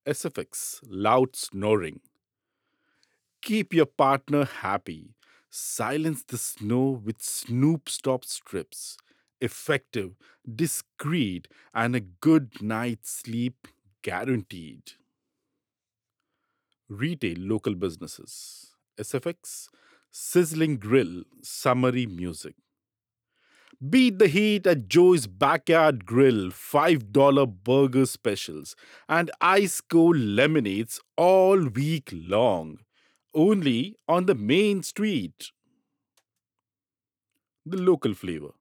SFX, loud snoring. Keep your partner happy. Silence the snow with Snoop Stop strips. Effective, discreet, and a good night's sleep guaranteed. Retail local businesses. SFX, sizzling grill, summery music. Beat the heat at Joe's Backyard Grill, $5 burger specials, and ice cold lemonades all week long. Only on the main street. The local flavor.